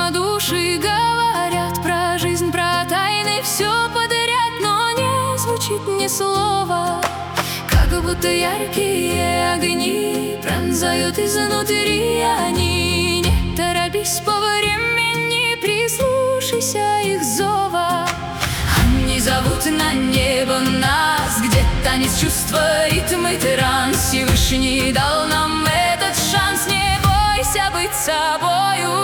но души говорят про жизнь, про тайны, все подряд, но не звучит ни слова. Как будто яркие огни пронзают изнутри они. Не торопись по времени, прислушайся их зова. Они зовут на небо нас, где танец чувства, ритм и транс. Всевышний дал нам этот шанс, не бойся быть собою.